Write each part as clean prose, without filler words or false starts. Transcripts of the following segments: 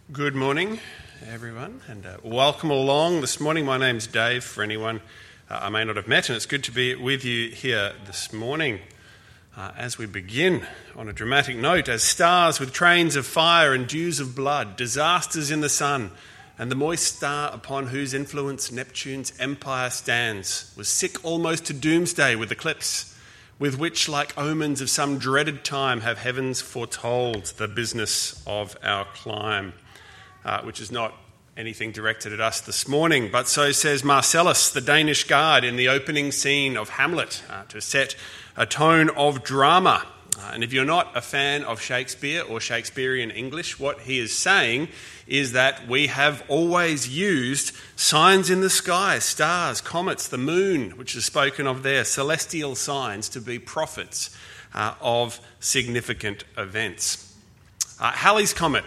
Good morning, everyone, and welcome along this morning. My name's Dave, for anyone I may not have met, and it's good to be with you here this morning. As we begin on a dramatic note, as stars with trains of fire and dews of blood, disasters in the sun, and the moist star upon whose influence Neptune's empire stands, was sick almost to doomsday with eclipse, with which, like omens of some dreaded time, have heavens foretold the business of our climb. Which is not anything directed at us this morning, but so says Marcellus, the Danish guard, in the opening scene of Hamlet, to set a tone of drama. And if you're not a fan of Shakespeare or Shakespearean English, what he is saying is that we have always used signs in the sky, stars, comets, the moon, which is spoken of there, celestial signs, to be prophets of significant events. Halley's Comet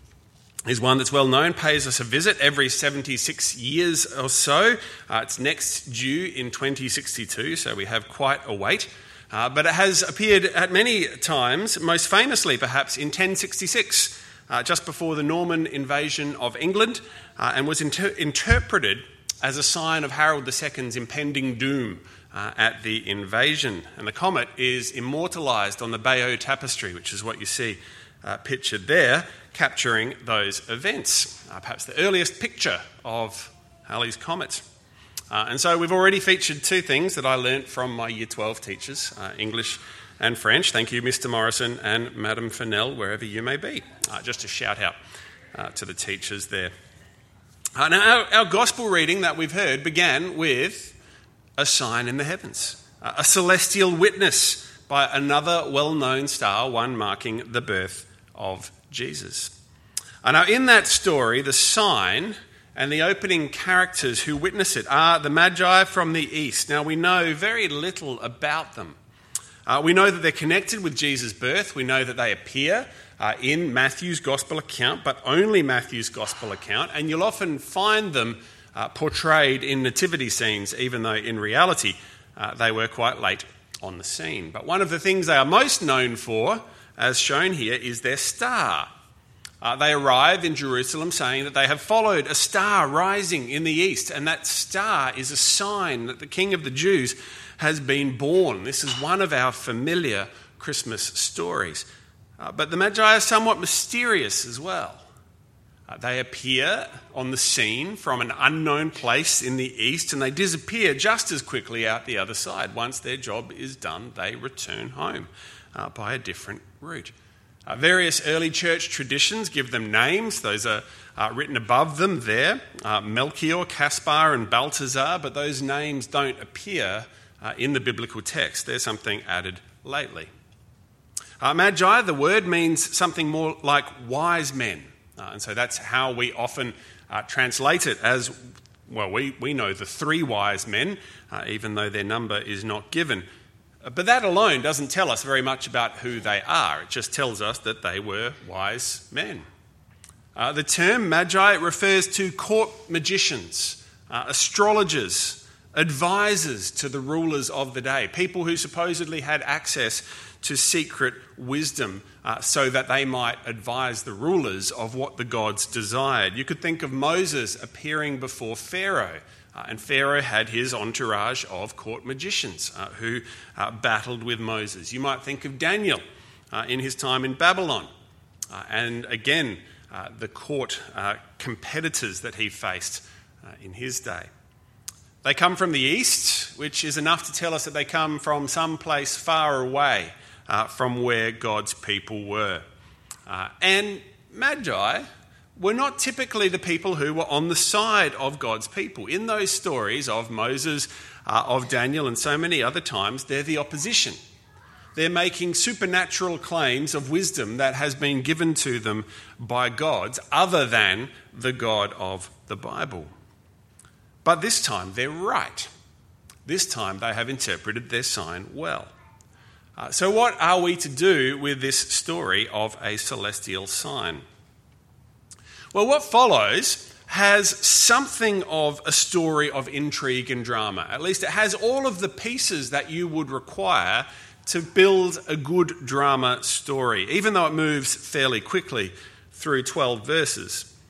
is one that's well known, pays us a visit every 76 years or so. It's next due in 2062, so we have quite a wait. But it has appeared at many times, most famously perhaps in 1066, just before the Norman invasion of England, and was interpreted as a sign of Harold II's impending doom at the invasion. And the comet is immortalised on the Bayeux Tapestry, which is what you see pictured there, capturing those events. Perhaps the earliest picture of Halley's Comet. And so we've already featured two things that I learnt from my Year 12 teachers, English and French. Thank you, Mr. Morrison and Madam Fennell, wherever you may be. Just a shout out to the teachers there. Now, our gospel reading that we've heard began with a sign in the heavens, a celestial witness by another well-known star, one marking the birth of Jesus. Now, in that story, the sign and the opening characters who witness it are the Magi from the east. Now, we know very little about them. We know that they're connected with Jesus' birth. We know that they appear in Matthew's gospel account, but only Matthew's gospel account, and you'll often find them portrayed in nativity scenes, even though in reality they were quite late on the scene. But one of the things they are most known for, as shown here, is their star. They arrive in Jerusalem saying that they have followed a star rising in the east, and that star is a sign that the King of the Jews has been born. This is one of our familiar Christmas stories. But the Magi are somewhat mysterious as well. They appear on the scene from an unknown place in the east, and they disappear just as quickly out the other side. Once their job is done, they return home by a different route. Various early church traditions give them names. Those are written above them there, Melchior, Caspar and Balthazar, but those names don't appear in the biblical text. They're something added lately. Magi, the word, means something more like wise men. And so that's how we often translate it as, well, we know the three wise men, even though their number is not given. But that alone doesn't tell us very much about who they are. It just tells us that they were wise men. The term Magi refers to court magicians, astrologers, advisors to the rulers of the day, people who supposedly had access to secret wisdom so that they might advise the rulers of what the gods desired. You could think of Moses appearing before Pharaoh, and Pharaoh had his entourage of court magicians who battled with Moses. You might think of Daniel in his time in Babylon, and again, the court competitors that he faced in his day. They come from the east, which is enough to tell us that they come from some place far away from where God's people were. And Magi were not typically the people who were on the side of God's people. In those stories of Moses, of Daniel, and so many other times, they're the opposition. They're making supernatural claims of wisdom that has been given to them by gods other than the God of the Bible. But this time they're right. This time they have interpreted their sign well. So what are we to do with this story of a celestial sign? Well, what follows has something of a story of intrigue and drama. At least it has all of the pieces that you would require to build a good drama story, even though it moves fairly quickly through 12 verses.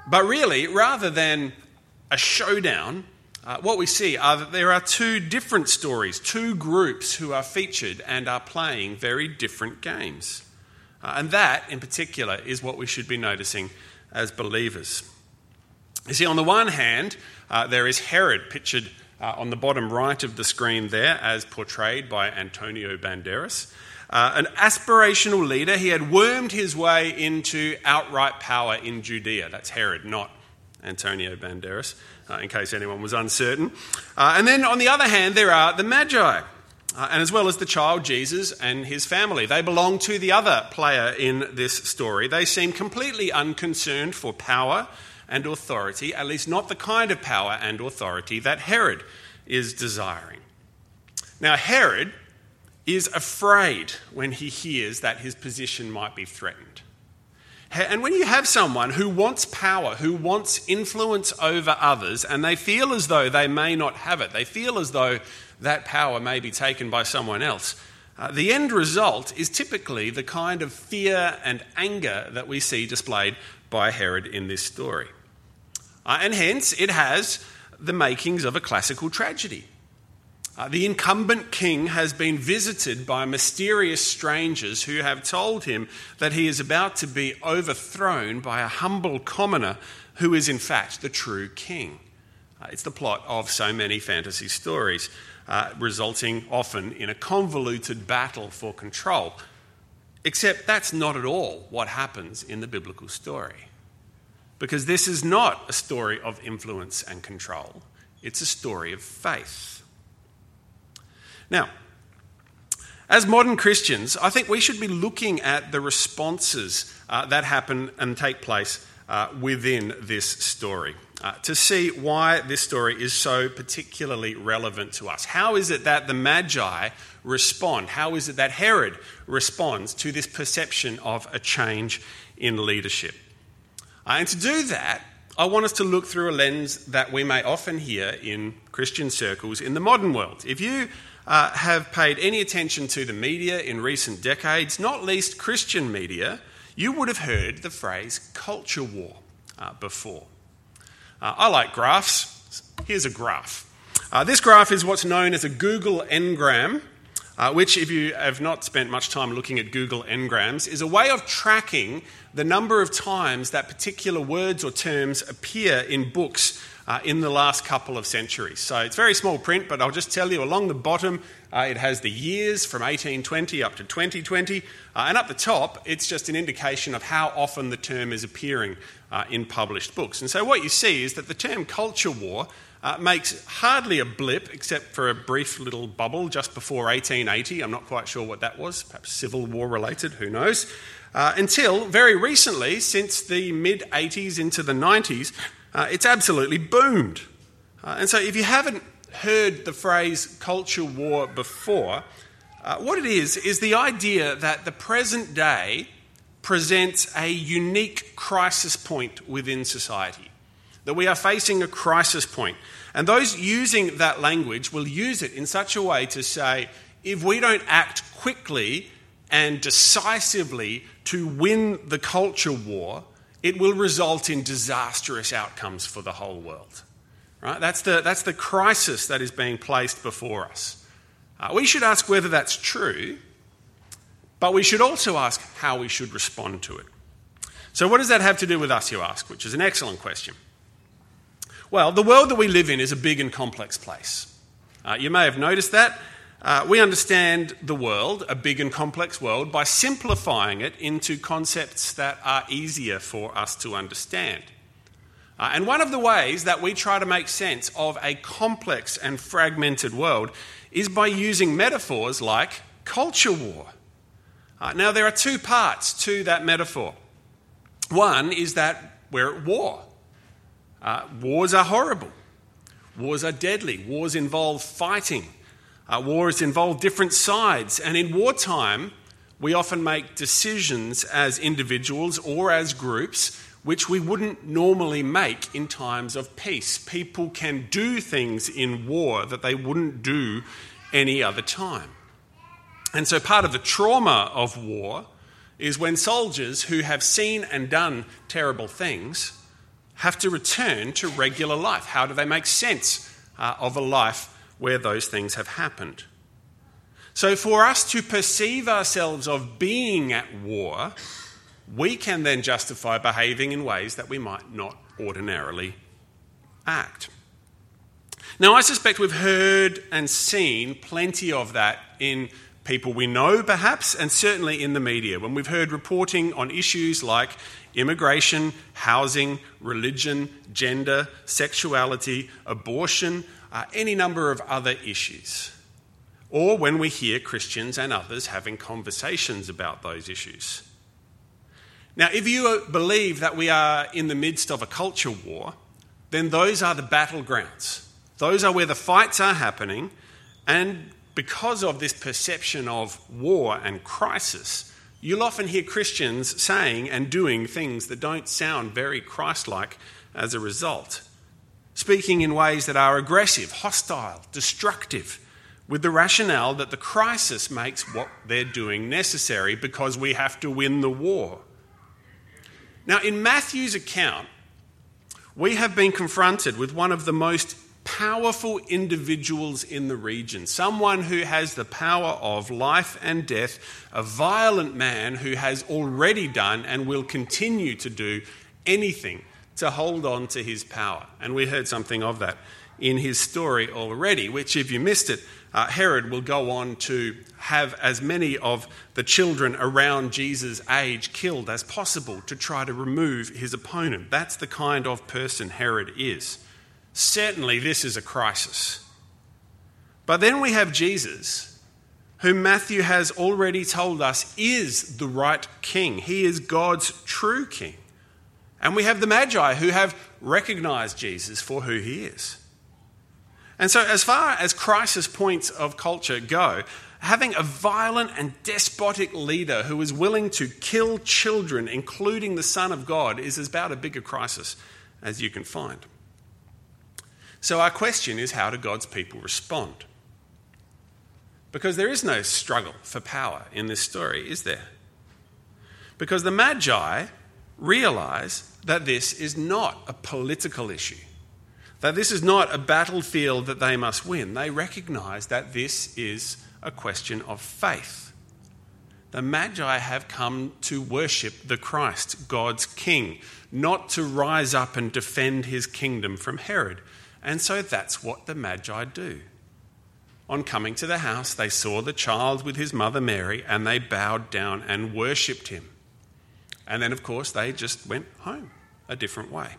But really, rather than a showdown, what we see are that there are two different stories, two groups who are featured and are playing very different games. And that, in particular, is what we should be noticing as believers. You see, on the one hand, there is Herod, pictured on the bottom right of the screen there, as portrayed by Antonio Banderas. An aspirational leader. He had wormed his way into outright power in Judea. That's Herod, not Antonio Banderas, in case anyone was uncertain. And then on the other hand, there are the Magi, and as well as the child Jesus and his family. They belong to the other player in this story. They seem completely unconcerned for power and authority, at least not the kind of power and authority that Herod is desiring. Now, Herod is afraid when he hears that his position might be threatened. And when you have someone who wants power, who wants influence over others, and they feel as though they may not have it, they feel as though that power may be taken by someone else, the end result is typically the kind of fear and anger that we see displayed by Herod in this story. And hence, it has the makings of a classical tragedy. The incumbent king has been visited by mysterious strangers who have told him that he is about to be overthrown by a humble commoner who is in fact the true king. It's the plot of so many fantasy stories, resulting often in a convoluted battle for control. Except that's not at all what happens in the biblical story. Because this is not a story of influence and control. It's a story of faith. Now, as modern Christians, I think we should be looking at the responses that happen and take place within this story to see why this story is so particularly relevant to us. How is it that the Magi respond? How is it that Herod responds to this perception of a change in leadership? And to do that, I want us to look through a lens that we may often hear in Christian circles in the modern world. If you have paid any attention to the media in recent decades, not least Christian media, you would have heard the phrase culture war before. I like graphs. Here's a graph. This graph is what's known as a Google Ngram, which, if you have not spent much time looking at Google Ngrams, is a way of tracking the number of times that particular words or terms appear in books in the last couple of centuries. So it's very small print, but I'll just tell you along the bottom it has the years from 1820 up to 2020, and up the top it's just an indication of how often the term is appearing in published books. And so what you see is that the term culture war makes hardly a blip, except for a brief little bubble just before 1880. I'm not quite sure what that was, perhaps Civil War related, who knows, until very recently, since the mid-80s into the 90s, it's absolutely boomed. And so if you haven't heard the phrase culture war before, what it is the idea that the present day presents a unique crisis point within society, that we are facing a crisis point. And those using that language will use it in such a way to say, if we don't act quickly and decisively to win the culture war, it will result in disastrous outcomes for the whole world. Right? That's the crisis that is being placed before us. We should ask whether that's true, but we should also ask how we should respond to it. So what does that have to do with us, you ask, which is an excellent question. Well, the world that we live in is a big and complex place. You may have noticed that. We understand the world, a big and complex world, by simplifying it into concepts that are easier for us to understand. And one of the ways that we try to make sense of a complex and fragmented world is by using metaphors like culture war. Now, there are two parts to that metaphor. One is that we're at war. Wars are horrible. Wars are deadly. Wars involve fighting. Wars involve different sides. And in wartime, we often make decisions as individuals or as groups which we wouldn't normally make in times of peace. People can do things in war that they wouldn't do any other time. And so part of the trauma of war is when soldiers who have seen and done terrible things have to return to regular life? How do they make sense of a life where those things have happened? So for us to perceive ourselves of being at war, we can then justify behaving in ways that we might not ordinarily act. Now, I suspect we've heard and seen plenty of that in people we know, perhaps, and certainly in the media, when we've heard reporting on issues like immigration, housing, religion, gender, sexuality, abortion, any number of other issues. Or when we hear Christians and others having conversations about those issues. Now, if you believe that we are in the midst of a culture war, then those are the battlegrounds. Those are where the fights are happening, and because of this perception of war and crisis, you'll often hear Christians saying and doing things that don't sound very Christ-like as a result. Speaking in ways that are aggressive, hostile, destructive, with the rationale that the crisis makes what they're doing necessary because we have to win the war. Now, in Matthew's account, we have been confronted with one of the most powerful individuals in the region, someone who has the power of life and death, a violent man who has already done and will continue to do anything to hold on to his power. And we heard something of that in his story already, which, if you missed it, Herod will go on to have as many of the children around Jesus' age killed as possible to try to remove his opponent. That's the kind of person Herod is. Certainly this is a crisis. But then we have Jesus, whom Matthew has already told us is the right king. He is God's true king. And we have the Magi who have recognised Jesus for who he is. And so as far as crisis points of culture go, having a violent and despotic leader who is willing to kill children, including the Son of God, is about a bigger crisis as you can find. So our question is, how do God's people respond? Because there is no struggle for power in this story, is there? Because the Magi realise that this is not a political issue, that this is not a battlefield that they must win. They recognise that this is a question of faith. The Magi have come to worship the Christ, God's King, not to rise up and defend his kingdom from Herod. And so that's what the Magi do. On coming to the house, they saw the child with his mother Mary, and they bowed down and worshipped him. And then, of course, they just went home a different way.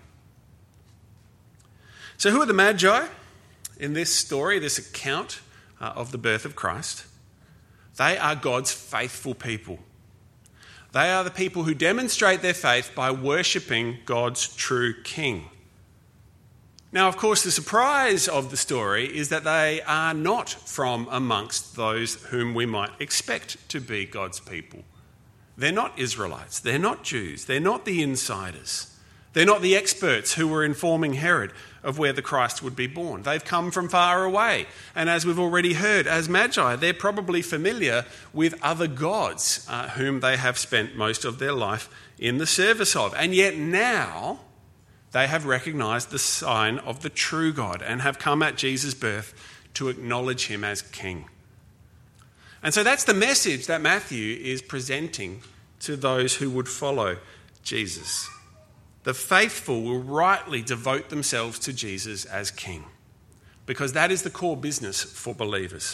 So who are the Magi in this story, this account of the birth of Christ? They are God's faithful people. They are the people who demonstrate their faith by worshipping God's true King. Now, of course, the surprise of the story is that they are not from amongst those whom we might expect to be God's people. They're not Israelites. They're not Jews. They're not the insiders. They're not the experts who were informing Herod of where the Christ would be born. They've come from far away. And as we've already heard, as Magi, they're probably familiar with other gods whom they have spent most of their life in the service of. And yet now they have recognised the sign of the true God and have come at Jesus' birth to acknowledge him as king. And so that's the message that Matthew is presenting to those who would follow Jesus. The faithful will rightly devote themselves to Jesus as king, because that is the core business for believers.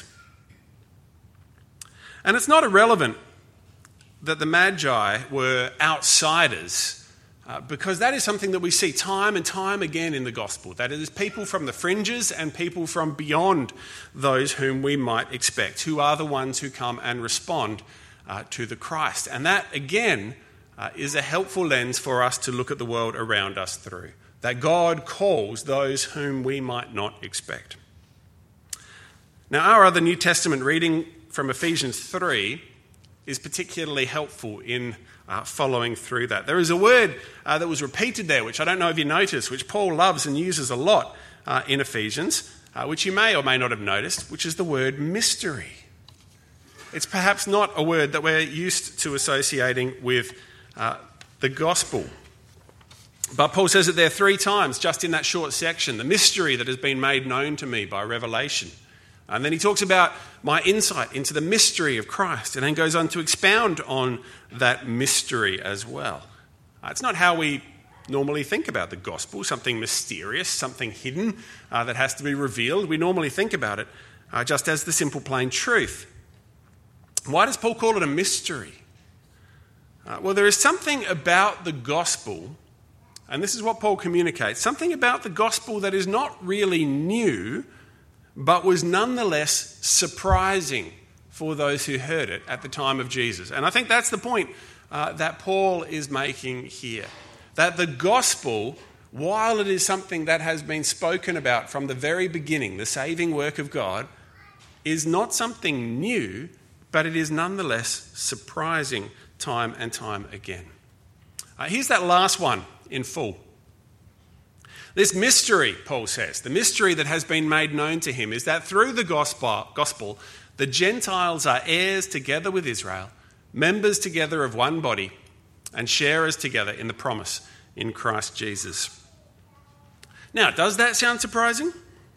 And it's not irrelevant that the Magi were outsiders, because that is something that we see time and time again in the gospel, that it is people from the fringes and people from beyond those whom we might expect, who are the ones who come and respond to the Christ. And that, again, is a helpful lens for us to look at the world around us through, that God calls those whom we might not expect. Now, our other New Testament reading from Ephesians 3 is particularly helpful in following through that. There is a word that was repeated there, which I don't know if you noticed, which Paul loves and uses a lot in Ephesians, which you may or may not have noticed, which is the word mystery. It's perhaps not a word that we're used to associating with the gospel. But Paul says it there 3 times just in that short section, the mystery that has been made known to me by revelation. And then he talks about my insight into the mystery of Christ and then goes on to expound on that mystery as well. It's not how we normally think about the gospel, something mysterious, something hidden that has to be revealed. We normally think about it just as the simple plain truth. Why does Paul call it a mystery? Well, there is something about the gospel, and this is what Paul communicates, something about the gospel that is not really new, but was nonetheless surprising for those who heard it at the time of Jesus. And I think that's the point that Paul is making here. That the gospel, while it is something that has been spoken about from the very beginning, the saving work of God, is not something new, but it is nonetheless surprising time and time again. Here's that last one in full. This mystery, Paul says, the mystery that has been made known to him is that through the gospel, the Gentiles are heirs together with Israel, members together of one body, and sharers together in the promise in Christ Jesus. Now, does that sound surprising?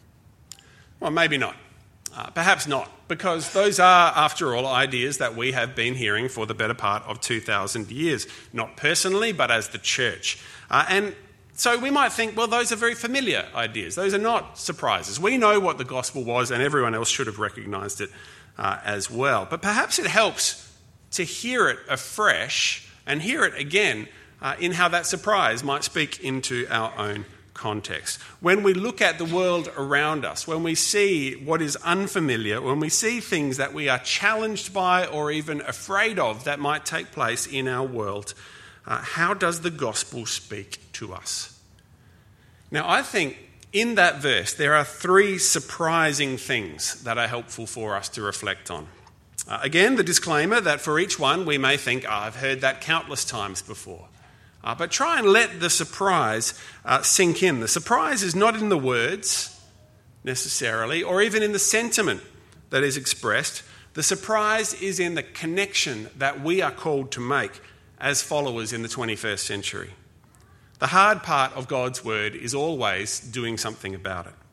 Well, maybe not. Perhaps not, because those are, after all, ideas that we have been hearing for the better part of 2,000 years. Not personally, but as the church. And so we might think, well, those are very familiar ideas. Those are not surprises. We know what the gospel was, and everyone else should have recognised it as well. But perhaps it helps to hear it afresh and hear it again in how that surprise might speak into our own context. When we look at the world around us, when we see what is unfamiliar, when we see things that we are challenged by or even afraid of that might take place in our world, how does the gospel speak to us? Now, I think in that verse there are 3 surprising things that are helpful for us to reflect on. Again, the disclaimer that for each one we may think, I've heard that countless times before. But try and let the surprise sink in. The surprise is not in the words necessarily, or even in the sentiment that is expressed. The surprise is in the connection that we are called to make as followers in the 21st century. The hard part of God's word is always doing something about it.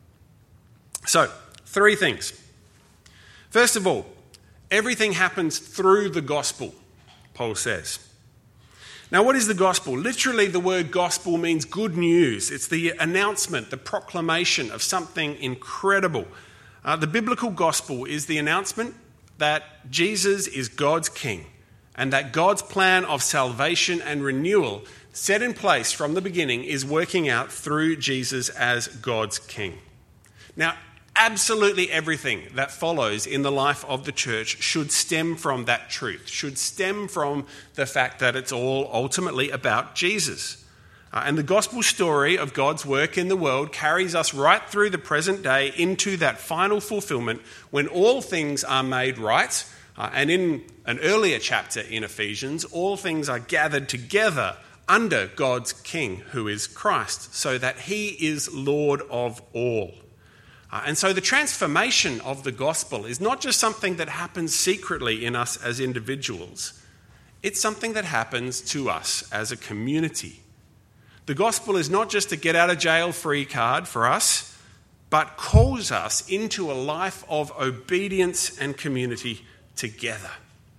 So, 3 things. First of all, everything happens through the gospel, Paul says. Now, what is the gospel? Literally, the word gospel means good news. It's the announcement, the proclamation of something incredible. The biblical gospel is the announcement that Jesus is God's King and that God's plan of salvation and renewal set in place from the beginning is working out through Jesus as God's King. Now, absolutely everything that follows in the life of the church should stem from that truth, should stem from the fact that it's all ultimately about Jesus. And the gospel story of God's work in the world carries us right through the present day into that final fulfillment when all things are made right. And in an earlier chapter in Ephesians, all things are gathered together under God's King, who is Christ, so that he is Lord of all. And so the transformation of the gospel is not just something that happens secretly in us as individuals. It's something that happens to us as a community. The gospel is not just a get out of jail free card for us, but calls us into a life of obedience and community together.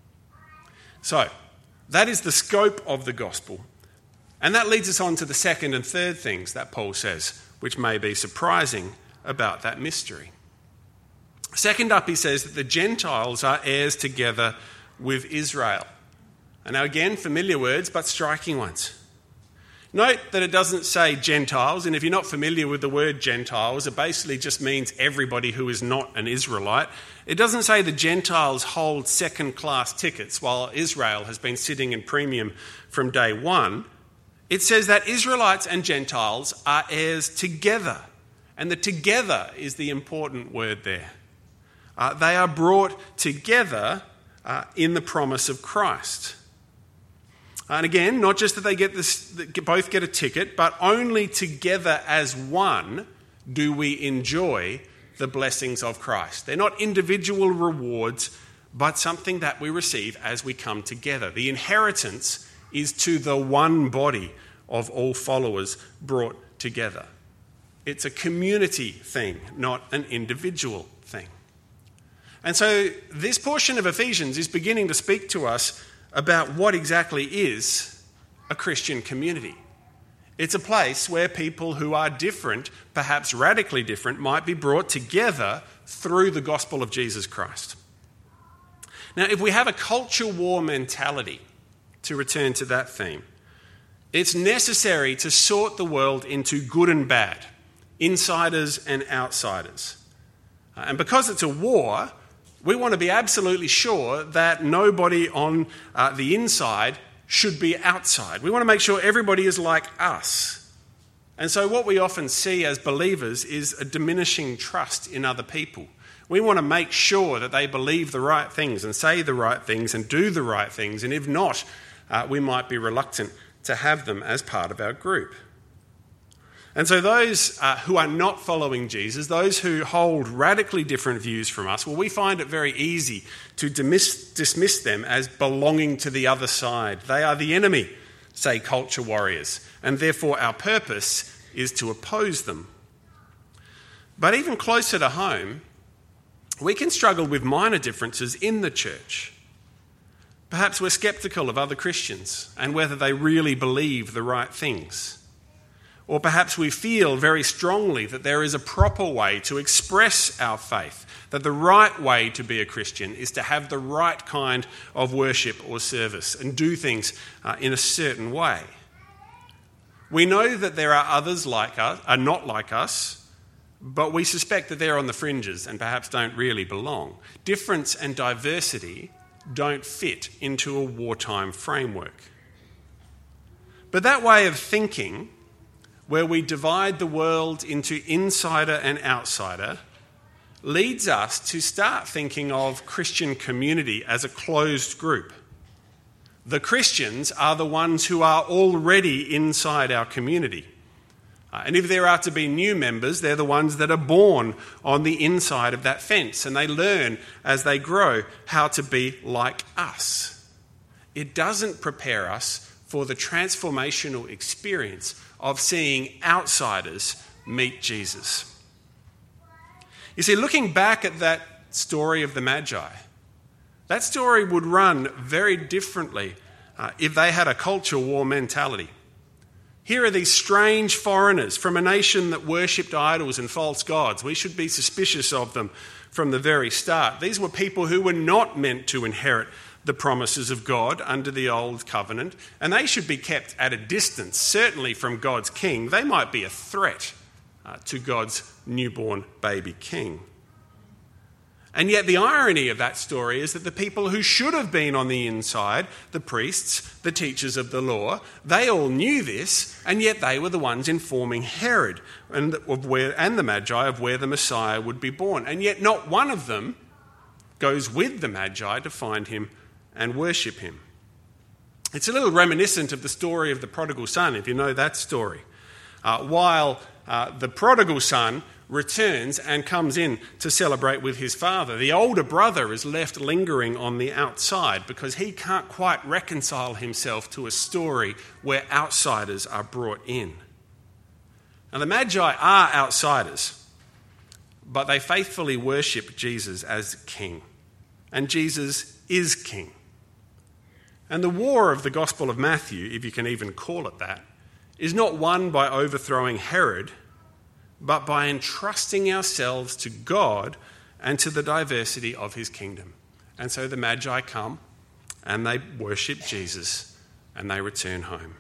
So that is the scope of the gospel. And that leads us on to the second and third things that Paul says, which may be surprising about that mystery. Second up, he says that the Gentiles are heirs together with Israel. And now again, familiar words, but striking ones. Note that it doesn't say Gentiles, and if you're not familiar with the word Gentiles, it basically just means everybody who is not an Israelite. It doesn't say the Gentiles hold second-class tickets while Israel has been sitting in premium from day one. It says that Israelites and Gentiles are heirs together. And the together is the important word there. They are brought together in the promise of Christ. And again, not just that they both get a ticket, but only together as one do we enjoy the blessings of Christ. They're not individual rewards, but something that we receive as we come together. The inheritance is to the one body of all followers brought together. It's a community thing, not an individual thing. And so this portion of Ephesians is beginning to speak to us about what exactly is a Christian community. It's a place where people who are different, perhaps radically different, might be brought together through the gospel of Jesus Christ. Now, if we have a culture war mentality, to return to that theme, it's necessary to sort the world into good and bad, insiders and outsiders. And because it's a war, we want to be absolutely sure that nobody on the inside should be outside. We want to make sure everybody is like us. And so what we often see as believers is a diminishing trust in other people. We want to make sure that they believe the right things and say the right things and do the right things. And if not, we might be reluctant to have them as part of our group. And so those who are not following Jesus, those who hold radically different views from us, well, we find it very easy to dismiss them as belonging to the other side. They are the enemy, say culture warriors, and therefore our purpose is to oppose them. But even closer to home, we can struggle with minor differences in the church. Perhaps we're sceptical of other Christians and whether they really believe the right things. Or perhaps we feel very strongly that there is a proper way to express our faith, that the right way to be a Christian is to have the right kind of worship or service and do things in a certain way. We know that there are others like us, are not like us, but we suspect that they're on the fringes and perhaps don't really belong. Difference and diversity don't fit into a wartime framework. But that way of thinking, where we divide the world into insider and outsider, leads us to start thinking of Christian community as a closed group. The Christians are the ones who are already inside our community. And if there are to be new members, they're the ones that are born on the inside of that fence, and they learn as they grow how to be like us. It doesn't prepare us for the transformational experience of seeing outsiders meet Jesus. You see, looking back at that story of the Magi, that story would run very differently if they had a culture war mentality. Here are these strange foreigners from a nation that worshipped idols and false gods. We should be suspicious of them from the very start. These were people who were not meant to inherit the promises of God under the old covenant, and they should be kept at a distance, certainly from God's king. They might be a threat to God's newborn baby king. And yet the irony of that story is that the people who should have been on the inside, the priests, the teachers of the law, they all knew this, and yet they were the ones informing Herod and the Magi of where the Messiah would be born. And yet not one of them goes with the Magi to find him and worship him. It's a little reminiscent of the story of the prodigal son, if you know that story. While the prodigal son returns and comes in to celebrate with his father, the older brother is left lingering on the outside because he can't quite reconcile himself to a story where outsiders are brought in. Now, the Magi are outsiders, but they faithfully worship Jesus as king, and Jesus is king. And the war of the Gospel of Matthew, if you can even call it that, is not won by overthrowing Herod, but by entrusting ourselves to God and to the diversity of his kingdom. And so the Magi come and they worship Jesus and they return home.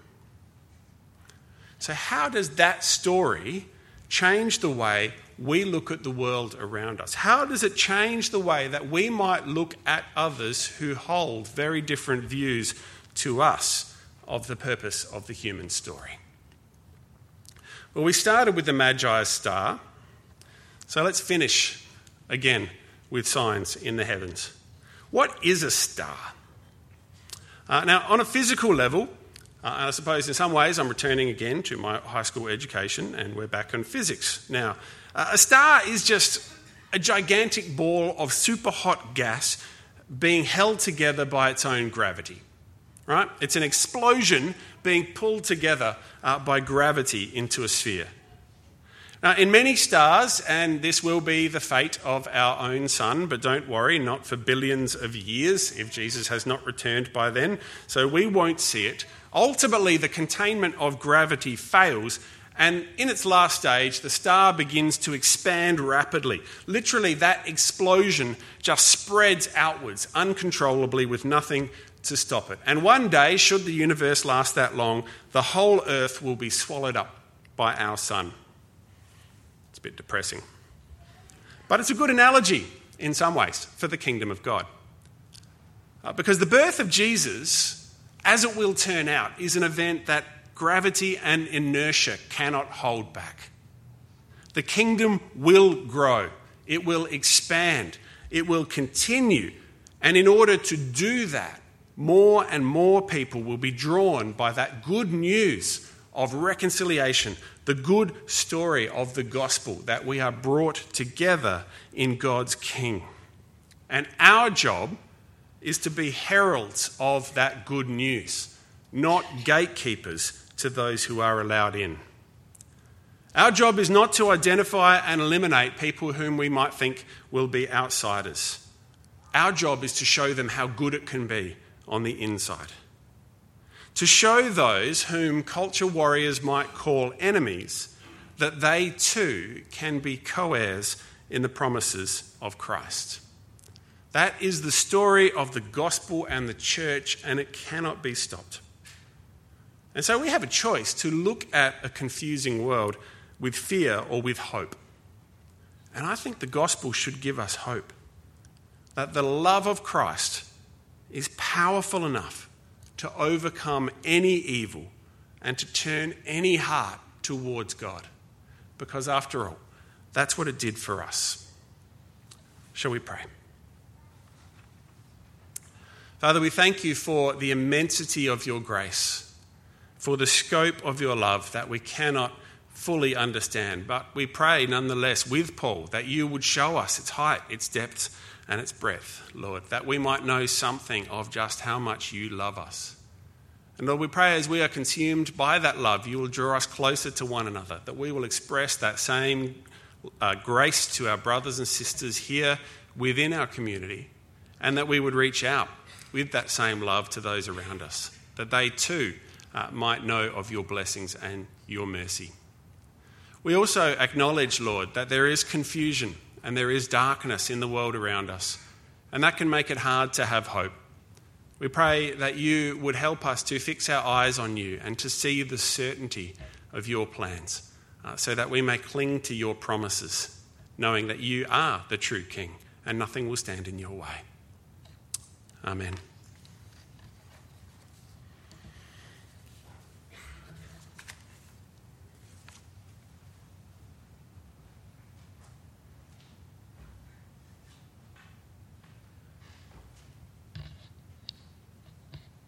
So how does that story change the way we look at the world around us? How does it change the way that we might look at others who hold very different views to us of the purpose of the human story? Well, we started with the Magi's star, so let's finish again with signs in the heavens. What is a star? Now, on a physical level, I suppose in some ways I'm returning again to my high school education and we're back on physics. Now, a star is just a gigantic ball of super hot gas being held together by its own gravity. right? It's an explosion being pulled together by gravity into a sphere. Now, in many stars, and this will be the fate of our own sun, but don't worry, not for billions of years if Jesus has not returned by then, so we won't see it. Ultimately, the containment of gravity fails, and in its last stage, the star begins to expand rapidly. Literally, that explosion just spreads outwards uncontrollably with nothing to stop it. And one day, should the universe last that long, the whole Earth will be swallowed up by our sun. It's a bit depressing. But it's a good analogy in some ways for the kingdom of God. Because the birth of Jesus, as it will turn out, is an event that gravity and inertia cannot hold back. The kingdom will grow. It will expand. It will continue. And in order to do that, more and more people will be drawn by that good news of reconciliation, the good story of the gospel that we are brought together in God's King. And our job is to be heralds of that good news, not gatekeepers to those who are allowed in. Our job is not to identify and eliminate people whom we might think will be outsiders. Our job is to show them how good it can be on the inside. To show those whom culture warriors might call enemies that they too can be co-heirs in the promises of Christ. That is the story of the gospel and the church, and it cannot be stopped. And so we have a choice to look at a confusing world with fear or with hope. And I think the gospel should give us hope that the love of Christ is powerful enough to overcome any evil and to turn any heart towards God. Because after all, that's what it did for us. Shall we pray? Father, we thank you for the immensity of your grace, for the scope of your love that we cannot fully understand. But we pray nonetheless with Paul that you would show us its height, its depth, and its breadth, Lord, that we might know something of just how much you love us. And Lord, we pray as we are consumed by that love, you will draw us closer to one another, that we will express that same grace to our brothers and sisters here within our community, and that we would reach out with that same love to those around us, that they too might know of your blessings and your mercy. We also acknowledge, Lord, that there is confusion and there is darkness in the world around us, and that can make it hard to have hope. We pray that you would help us to fix our eyes on you and to see the certainty of your plans, so that we may cling to your promises, knowing that you are the true King and nothing will stand in your way. Amen.